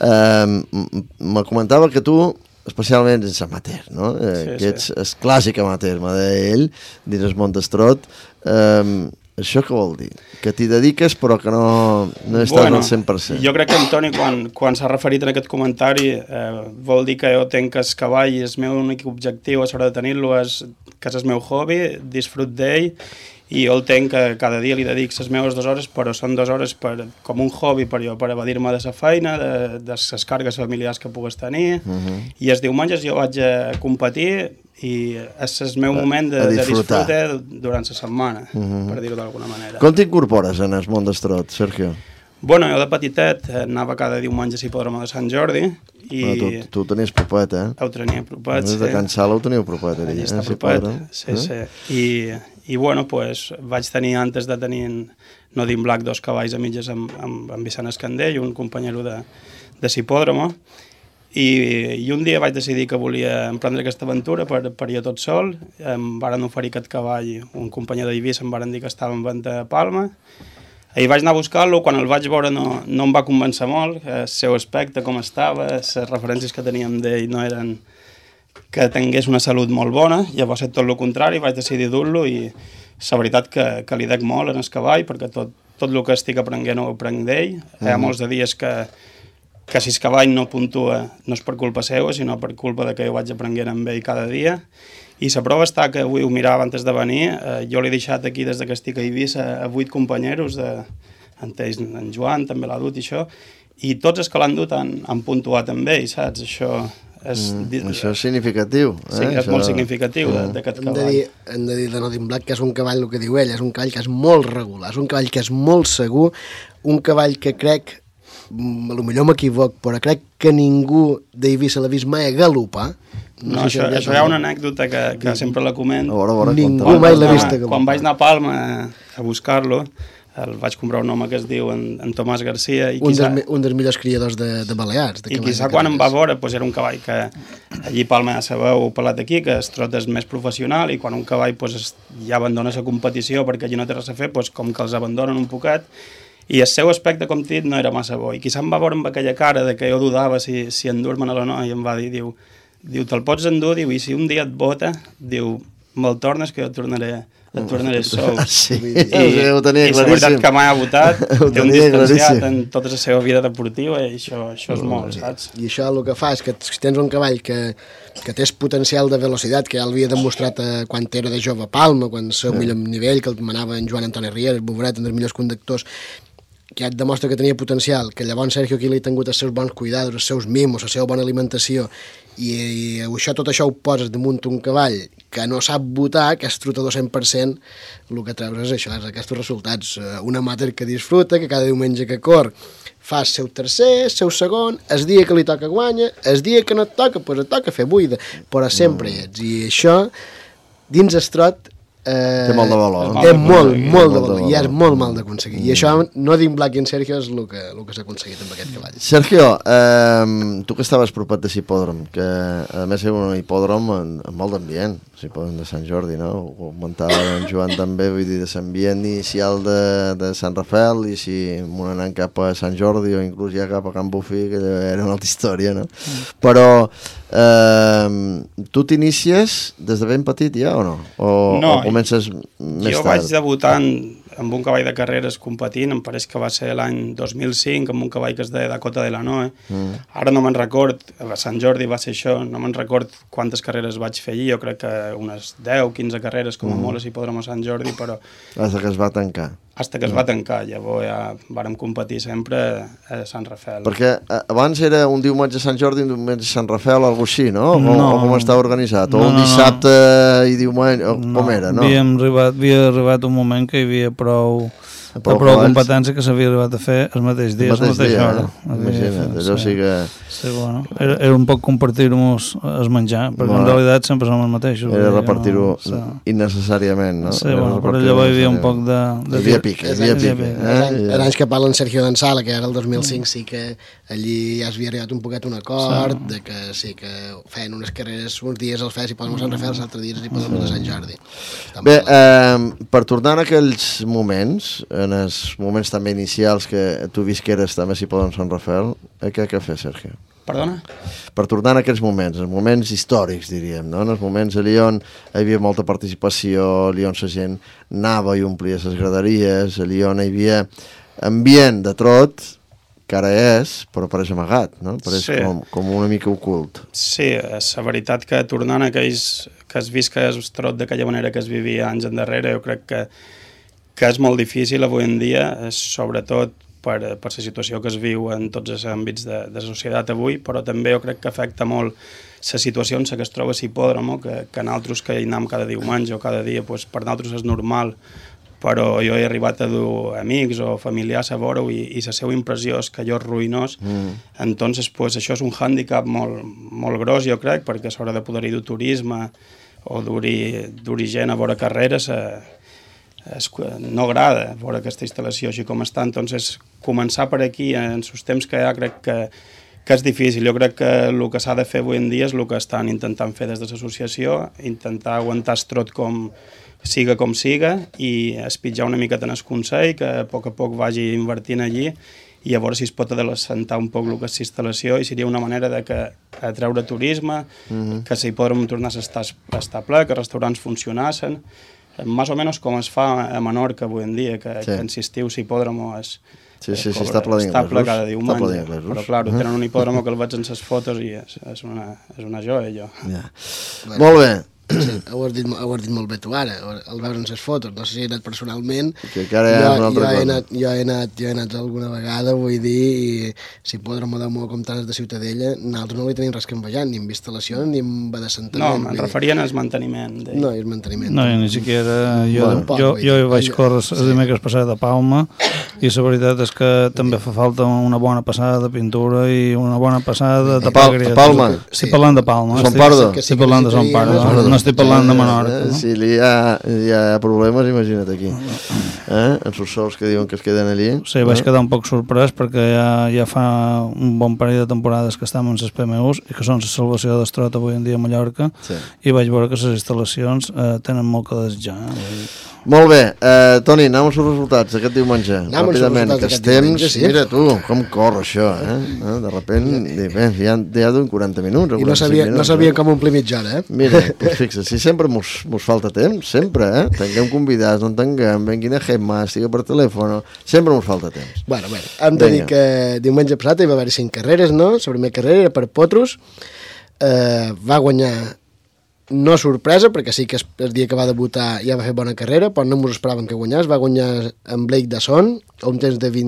S2: Me comentava que tu especialment ets amateur, no? Que ets el clàssic amateur, m'ha deia ell, dins el món d'estrot. Això què vol dir? Que t'hi dediques però que no estàs al 100%.
S7: Jo crec que Antoni, quan s'ha referit en aquest comentari, vol dir que jo tenc el cavall i el meu únic objectiu a l'hora de tenir-lo que és el meu hobby, disfrut d'ell, i jo el tenc que cada dia li dedic les meves 2 hores, però són 2 hores com un hobby per evadir-me de la feina, de les cargues familiars que pugues tenir, i els diumenges jo vaig a competir i és el meu moment de disfrutar durant la setmana, per dir-ho d'alguna manera.
S2: Com t'incorpores en el món d'estrot, Sergio?
S7: Bueno, jo de petitet anava cada diumenge a l'hipòdrom de Sant Jordi.
S2: Tu ho tenies propet,
S7: Ho tenia propet, sí.
S2: Des de Can Sala ho teniu propet,
S7: allà està propet, sí. I bueno, pues, vaig tenir, antes de tenir Nodin Black, 2 cavalls a mitges amb Vicent Escandell, un companyero de l'hipòdromo, i un dia vaig decidir que volia emprendre aquesta aventura per jo tot sol. Em varen oferir aquest cavall, un company d'Eivissa em varen dir que estava en venda a Palma. Ahir vaig anar a buscar-lo, quan el vaig veure no em va convèncer molt, el seu aspecte, com estava, les referències que teníem d'ell no eren que tingués una salut molt bona, llavors tot el contrari, vaig decidir dur-lo i la veritat que li dec molt en el cavall, perquè tot el que estic aprenent ho aprenc d'ell. Hi ha molts de dies que si el cavall no puntua no és per culpa seva, sinó per culpa de que jo vaig aprenent amb ell cada dia. I la prova està que avui ho mirava antes de venir, jo l'he deixat aquí des que estic a Eivissa a 8 companyeros, entre ells en Joan, també l'ha dut i això, i tots els que l'han dut han puntuat amb ell, saps? Això
S2: és significatiu.
S7: Sí, és molt significatiu d'aquest cavall.
S5: Hem de dir de Nodin Black que és un cavall, el que diu ell, és un cavall que és molt regular, és un cavall que és molt segur, un cavall que crec, potser m'equivoc, però crec que ningú d'Eivissa l'ha vist mai a galopar.
S7: No, això hi ha una anècdota que sempre la comento.
S5: Ningú mai l'ha vist a galopar.
S7: Quan vaig anar a Palma a buscar-lo, el vaig comprar un home que es diu en Tomàs Garcia.
S5: Un dels millors criadors de Balears.
S7: I quizà quan em va veure era un cavall que allí a Palma ja sabeu parlat d'aquí, que es trot és més professional, i quan un cavall ja abandona la competició perquè allí no té res a fer, com que els abandonen un poquet, i el seu aspecte, com dit, no era massa bo. I quizà em va veure amb aquella cara de que jo dudava si endur-me'n o no, i em va dir, diu, te'l pots endur, i si un dia et bota, me'l tornes que jo et tornaré sou.
S2: Sí, ho tenia claríssim.
S7: I la veritat que mai ha votat, té un distanciat en tota la seva vida deportiva, i això és molt, saps?
S5: I això el que fa és que si tens un cavall que té potencial de velocitat, que ja l'havia demostrat quan era de jove a Palma, quan el seu millor nivell, que el manava en Joan Antoni Riera, el Bovaret, un dels millors conductors, que ja et demostra que tenia potencial, que llavors Sergio aquí li ha tingut els seus bons cuidados, els seus mimos, la seva bona alimentació, i tot això ho poses damunt un cavall que no sap votar, que és trotador 100%, el que treus és això, és aquests resultats. Un amateur que disfruta, que cada diumenge que cor fa el seu tercer, el seu segon, el dia que li toca guanya, el dia que no et toca, doncs et toca fer buida, però sempre hi ets. I això, dins el trot,
S2: té molt de valor.
S5: Té molt de valor, i és molt mal d'aconseguir. I això, no dic Black i en Sergio, és el que s'ha aconseguit amb aquest cavall.
S2: Sergio, tu que estaves propat de hipòdrom, que a més és un hipòdrom amb molt d'ambient, hipòdrom de Sant Jordi, no? Ho comentava en Joan també, vull dir, de l'ambient inicial de Sant Rafael, i si m'ho anant cap a Sant Jordi o inclús ja cap a Can Bufí, que era una altra història, no? Però tu t'inicies des de ben petit ja o no? O comences més tard?
S7: Jo vaig debutant amb un cavall de carreres competint, em pareix que va ser l'any 2005, amb un cavall que es deia Dakota de la Noe. Ara no me'n record, a Sant Jordi va ser això, no me'n record quantes carreres vaig fer allí, jo crec que unes 10-15 carreres com a molt a l'hipòdrom a Sant Jordi, però...
S2: Fins que es va tancar.
S7: Fins que es va tancar, llavors ja vàrem competir sempre a Sant Rafael.
S2: Perquè abans era un diumenge a Sant Jordi i un diumenge a Sant Rafael, alguna cosa així, no? O com estava organitzat? O un dissabte i diumenge, com era, no?
S4: Havia arribat un moment que hi havia prou competència que s'havia arribat a fer el mateix dia, la mateixa hora.
S2: Imagina't, allò sí que...
S4: Sí, bueno, era un poc compartir-nos el menjar, perquè en realitat sempre som els mateixos.
S2: Era repartir-ho innecessàriament, no?
S4: Sí, bueno, però llavors hi havia un poc de...
S2: Hi havia pic.
S5: Els anys que parla en Sergio Dansala, que era el 2005, sí que allí ja s'havia arribat un poquet un acord, de que sí que feien unes carreres, uns dies els feien, si poden a Sant Rafael, els altres dies hi poden a Sant Jordi.
S2: Bé, per tornar a aquells moments, en els moments també inicials que tu visqueres també si poden Sant Rafael, què fer, Sergio?
S7: Perdona?
S2: Per tornar a aquests moments, els moments històrics, diríem, no? En els moments allà on hi havia molta participació, allà on la gent anava i omplia les graderies, allà on hi havia ambient de trot, que ara és, però pareix amagat, no? Pareix com una mica ocult.
S7: Sí, és la veritat que tornant a aquells que es visca el trot d'aquella manera que es vivia anys endarrere, jo crec que és molt difícil avui en dia, sobretot per la situació que es viu en tots els àmbits de la societat avui, però també jo crec que afecta molt la situació en què es troba l'hipòdrom, que nosaltres que hi anem cada diumenge o cada dia, per nosaltres és normal, però jo he arribat a dur amics o familiars a veure-ho i la seva impressió és que allò és ruïnós. Entonces, això és un hàndicap molt gros, jo crec, perquè a l'hora de poder-hi dur turisme o dur-hi gent a veure carreres, no agrada veure aquesta instal·lació així com està, entonces començar per aquí en els temps que hi ha crec que és difícil. Jo crec que el que s'ha de fer avui en dia és el que estan intentant fer des de l'associació, intentar aguantar el trot com siga i espitjar una miqueta en el consell, que a poc vagi invertint allí i a veure si es pot adelantar un poc el que és l'instal·lació i seria una manera de atreure turisme, que s'hi podrem tornar a estar ple, que els restaurants funcionassin, més o menys com es fa a Menorca avui en dia, que en l'estiu l'hipòdromo està ple cada diumenge, però clar, tenen un hipòdromo que el veig en les fotos i és una joia, allò.
S2: Molt bé.
S5: Ho has dit molt bé tu ara, el veure en les fotos, no sé si he anat personalment,
S2: que ara ja és una altra cosa.
S5: Jo he anat alguna vegada, vull dir, i si podrem de comptar de Ciutadella, nosaltres no li tenim res que envejar, ni amb instal·lació ni amb adessentament.
S7: No, me'n referien al manteniment.
S5: No, és manteniment.
S4: No, ni siquiera... Jo vaig córrer el dimecres passat a Palma i la veritat és que també fa falta una bona passada de pintura i una bona passada de tapagria.
S2: Palma?
S4: Estic parlant de Palma.
S2: Son Pardo?
S4: Estic parlant de Son Pardo. No estic parlant de Menorca.
S2: Si hi ha problemes, imagina't aquí. Els sols que diuen que es queden allí.
S4: Sí, vaig quedar un poc sorprès perquè ja fa un bon parell de temporades que estem en les PMUs i que són la salvació d'estrot avui en dia a Mallorca i vaig veure que les instal·lacions tenen molt que desitjar.
S2: Molt bé, Toni, anem als resultats d'aquest diumenge. Ràpidament, que els temps... Mira tu, com corre això, De repente, ja d'un 40 minuts.
S5: I no sabien com omplir mitja hora,
S2: Mira, doncs fixa't, si sempre mos falta temps, sempre, Tinguem convidats, no en tinguem, venguin a Gemma, estigui per telèfon, sempre mos falta temps.
S5: Bueno, hem de dir que diumenge passat hi va haver 5 carreres, no? La primera carrera era per Potros, va guanyar no sorpresa, perquè sí que el dia que va debutar ja va fer bona carrera, però no ens esperaven que guanyés. Va guanyar en Blake Dasson, a un temps de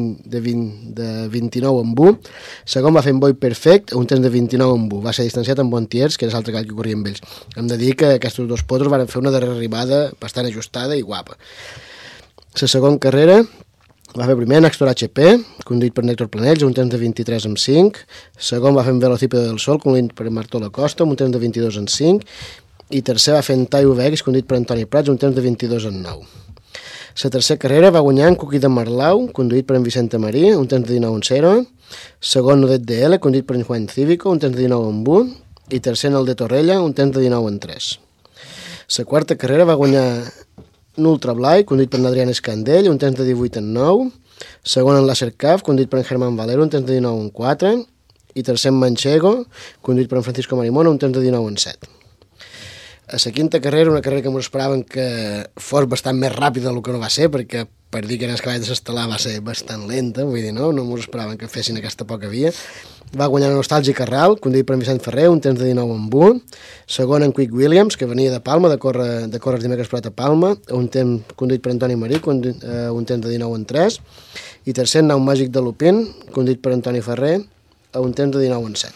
S5: 29 amb 1. Segon va fer en Boy Perfect, a un temps de 29 amb 1. Va ser distanciat amb Bontiers, que era l'altre call que corria amb ells. Hem de dir que aquests dos potros van fer una darrera arribada bastant ajustada i guapa. La segona carrera va fer primer en Axtor HP, conduït per Néctor Planells, un temps de 23 amb 5. Segon va fer en Velocípedo del Sol, conduït per Martó Lacosta, un temps de 22 amb 5. i tercer va fer en Taio Vegas, conduït per Antoni Prats, un temps de 22:09. La tercera carrera va guanyar en Cuquí de Marlau, conduït per en Vicente Marí, un temps de 19:0. Segon Nodet DL, conduït per en Juan Cívico, un temps de 19:1. I tercer en el de Torrella, un temps de 19:3. La quarta carrera va guanyar en Ultra Blai, conduït per en Adrián Escandell, un temps de 18:9. Segon en Láser Caf, conduït per en Germán Valero, un temps de 19:4. I tercer en Manchego, conduït per en Francisco Marimona, un temps de 19:7. A la quinta carrera, una carrera que ens esperaven que fos bastant més ràpida del que no va ser, perquè per dir que eren els cavalls de s'estel·lar va ser bastant lenta, vull dir, no ens esperaven que fessin aquesta poca via. Va guanyar la Nostàlgic Carral, conduït per en Vicent Ferrer, un temps de 19:1. Segon en Quick Williams, que venia de Palma, de córrer els dimecres per a Palma, un temps conduït per Antoni Marí, un temps de 19:3. I tercer en Nau Màgic de Lupin, conduït per Antoni Ferrer, un temps de 19:7.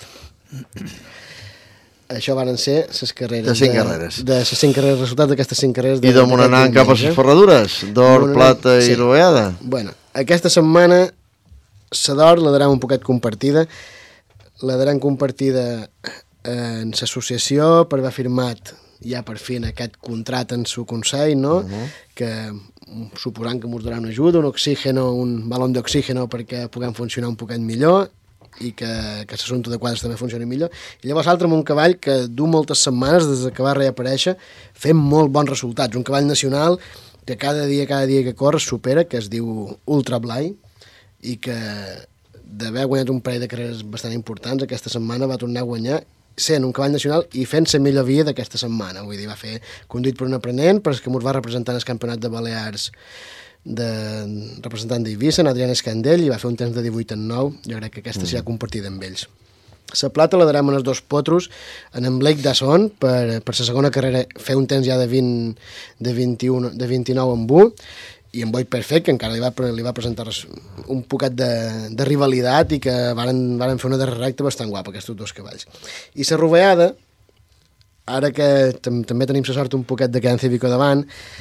S5: Això van ser les carreres.
S2: De 5 carreres.
S5: De les 5 carreres, resultats d'aquestes 5 carreres.
S2: I d'on anant cap a les ferradures? D'or, plata i rovellada?
S5: Bueno, aquesta setmana la d'or la darem un poquet compartida. La darem compartida en l'associació per haver firmat ja per fi aquest contracte en el Consell, no? Que suposant que ens donarà una ajuda, un oxígeno, un balon d'oxígeno perquè puguem funcionar un poquet millor i que l'assumpte de quadres també funcioni millor. I llavors l'altre amb un cavall que du moltes setmanes des que va reaparèixer fent molt bons resultats. Un cavall nacional que cada dia que corre supera, que es diu Ultra Blai, i que d'haver guanyat un parell de carreres bastant importants aquesta setmana va tornar a guanyar sent un cavall nacional i fent la millor via d'aquesta setmana. Vull dir, va fer conduït per un aprenent, però és que ens va representar en el Campionat de Balears de representant d'Eivissa, en Adrián Escandell, i va fer un temps de 18:9. Jo crec que aquesta s'ha compartida amb ells. La plata la darem en els dos potros, en Blake Dasson, per la segona carrera fer un temps ja de 29:1, i en Boy Perfect, que encara li va presentar un poquet de rivalitat i que varen fer una darrera recta bastant guapa, aquests dos cavalls. I la rovellada, ara que també tenim la sort un poquet de que en Cívico davant,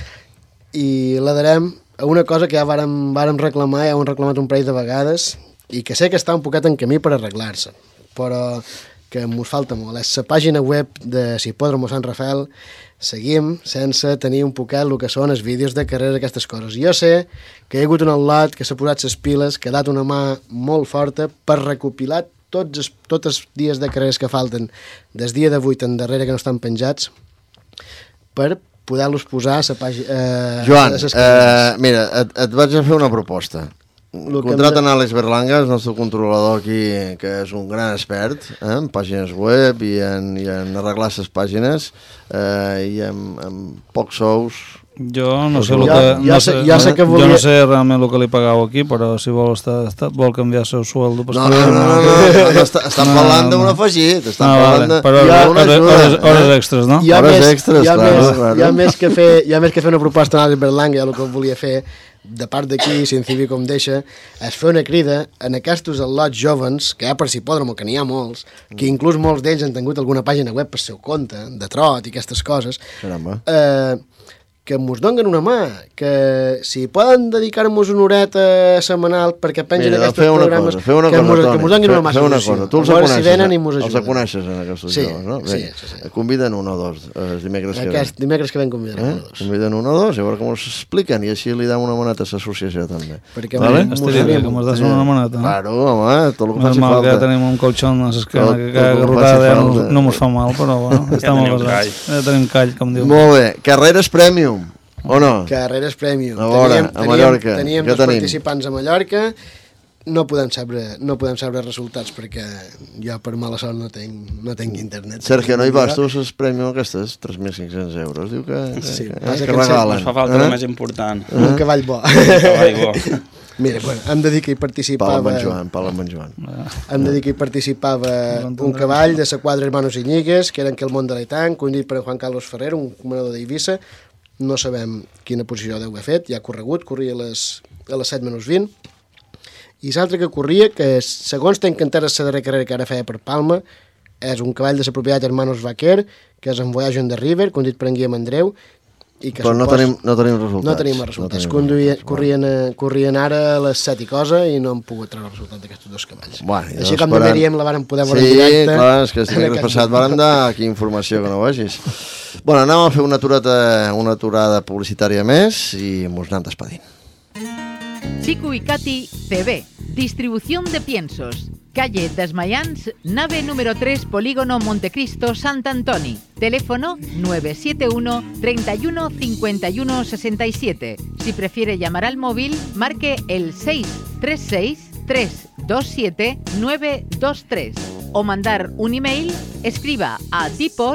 S5: i la darem a una cosa que ja vàrem reclamar, ja ho hem reclamat un parell de vegades, i que sé que està un poquet en camí per arreglar-se, però que ens falta molt. És la pàgina web de Hipòdromo Sant Rafael, seguim sense tenir un poquet el que són els vídeos de carreres, aquestes coses. Jo sé que hi ha hagut un al·lot que s'ha posat les piles, que ha dat una mà molt forta per recopilar tots els dies de carreres que falten des dia de 8 en darrere que no estan penjats per poder-los posar a la pàgina...
S2: Joan, mira, et vaig a fer una proposta. Contraten Àlex Berlanga, el nostre controlador aquí, que és un gran expert en pàgines web i en arreglar les pàgines i amb pocs sous.
S4: Jo no sé realment el que li pagau aquí, però si vol canviar el seu sueldo...
S2: No, estan parlant d'un afegit, estan parlant de...
S4: Hores extres, no?
S2: Hores extres, clar.
S5: Hi ha més que fer una proposta a Àlex Berlanga, ja el que volia fer, de part d'aquí, si en Cívico em deixa, és fer una crida en aquests al·lots jovens, que hi ha per Hipòdromo, que n'hi ha molts, que inclús molts d'ells han tingut alguna pàgina web per seu compte, de trot i aquestes coses, que ens donen una mà, que si poden dedicar-nos una horeta setmanal perquè pengen aquests programes, que ens donin una mà.
S2: Feu una cosa, tu els coneixes en aquests joves, no?
S5: Sí.
S2: Conviden un o dos els dimecres que ven.
S5: Aquest dimecres que ven conviden un o dos.
S2: Conviden un o dos, i a veure com us expliquen, i així li dam una maneta a l'associació també.
S4: Estaria bé que mos des una maneta.
S2: Claro, home, tot el que faci falta.
S4: Que ja tenim un colxón a l'esquena que cada garrotada no mos fa mal, però bueno, estem a basats. Ja tenim call, com diu.
S2: Molt bé, carreres Premium. O no?
S5: Carreres Premium.
S2: A veure, a Mallorca.
S5: Teníem dos participants a Mallorca, no podem saber resultats perquè jo per mala sort no tinc internet.
S2: Sergio, no hi vas tu les Premium aquestes? 3.500 euros, diu que
S7: regalen. Ens fa falta el més important.
S5: Un cavall bo. Mira, hem de dir que hi participava...
S2: Pal amb en Joan.
S5: Hem de dir que hi participava un cavall de la quadra Hermanos Iñiguez, que era en Quelmont de l'Etang, conduït per Juan Carlos Ferrer, un comanador d'Eivissa. No sabem quina posició deu haver fet, ja ha corria a les 7:20, i l'altre que corria, que segons tenc encara la darrera carrera que ara feia per Palma, és un cavall de la propietat Hermanos Vaquer, que és en Voyage on the River, conduït per en Guillem Andreu,
S2: Però no tenim resultats.
S5: No tenim els resultats. Corrien ara a les 7 i cosa i no hem pogut treure el resultat d'aquests 2 cavalls.
S2: Bueno,
S5: així com de Míriam la vàrem poder veure en directe.
S2: Sí, clar, és que el dimecres passat vàrem dar aquí informació que no vegis. Bueno, anem a fer una aturada publicitària més i mos anem despedint.
S6: Chico y Katy CB, distribución de piensos. Calle Desmayans, nave número 3, Polígono Montecristo, Sant Antoni. Teléfono 971 31 51 67. Si prefiere llamar al móvil, marque el 636 327 923. O mandar un email, escriba a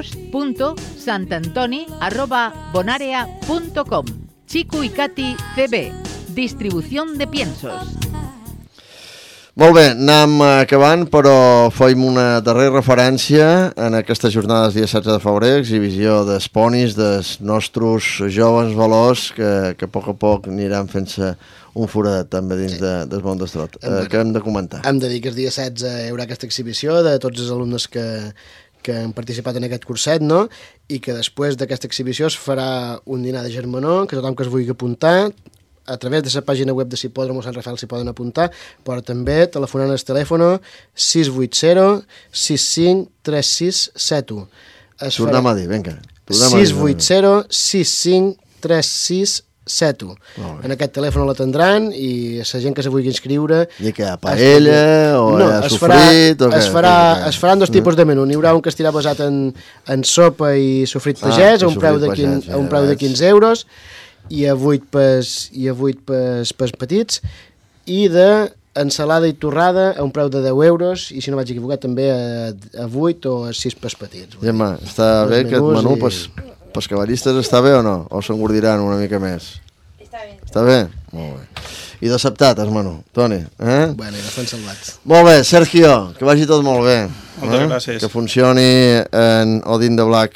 S6: dipos.santantoni@bonarea.com. Chico y Katy CB, distribución de piensos.
S2: Molt bé, anem acabant, però fem una darrera referència en aquestes jornades dia 16 de febrer, exhibició dels ponis, dels nostres joves valors que a poc aniran fent-se un foradet també dins del món d'estrot. Què hem de comentar?
S5: Hem de dir que el dia 16 hi haurà aquesta exhibició de tots els alumnes que han participat en aquest curset, no? I que després d'aquesta exhibició es farà un dinar de germanor, que tothom que es vulgui apuntar, a través de la pàgina web de Sipòdromo Sant Rafael s'hi poden apuntar, però també telefonant al telèfon 680 65 3671.
S2: Tornem a dir, vinga.
S5: 680 65 3671. En aquest telèfon l'atendran i la gent que se vulgui inscriure...
S2: I que a paella o a sofrit...
S5: Es faran 2 tipus de menú. N'hi haurà un que estirà basat en sopa i sofrit pagès a un preu de 15 euros i a 8 pes petits, i d'ensalada i torrada a un preu de 10 euros, i si no vaig equivocat també a 8 o a 6 pes petits.
S2: I home, està bé aquest menú pels cavallistes, està bé o no? O s'engordiran una mica més?
S3: Està bé.
S2: Està bé? Molt bé. I d'acceptat el menú, Toni?
S5: Bueno, i bastant salvats.
S2: Molt bé, Sergio, que vagi tot molt bé.
S7: Moltes gràcies.
S2: Que funcioni en Odin de Black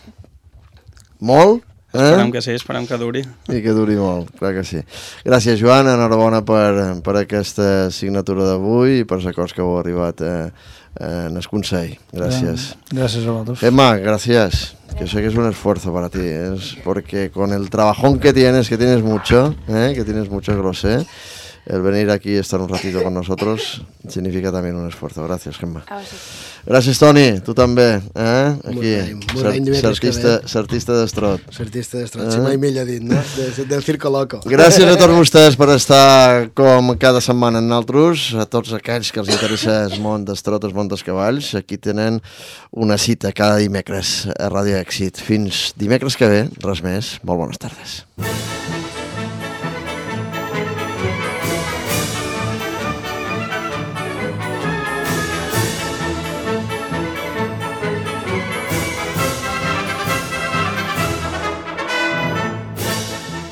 S2: molt.
S7: Esperem que sí, esperem que duri.
S2: I que duri molt, clar que sí. Gràcies, Joan, enhorabona per aquesta signatura d'avui i per les coses que heu arribat en el Consell. Gràcies.
S4: Gràcies a vosaltres.
S2: Emma, gracias. Que sé que es un esfuerzo para ti, porque con el trabajón que tienes mucho, que tienes mucho grosé, el venir aquí y estar un ratito con nosotros significa también un esfuerzo. Gracias, Gemma. Gràcies, Toni, tu també, aquí, s'artista d'estrot.
S5: S'artista d'estrot, si mai millor dit, no? Del Circo Loco.
S2: Gràcies a tots vostès per estar com cada setmana en nosaltres, a tots aquells que els interessa el món d'estrot, el món dels cavalls. Aquí tenen una cita cada dimecres a Ràdio Èxit. Fins dimecres que ve, res més. Molt bones tardes.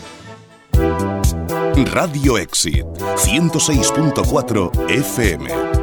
S1: Radio Èxit, 106.4 FM.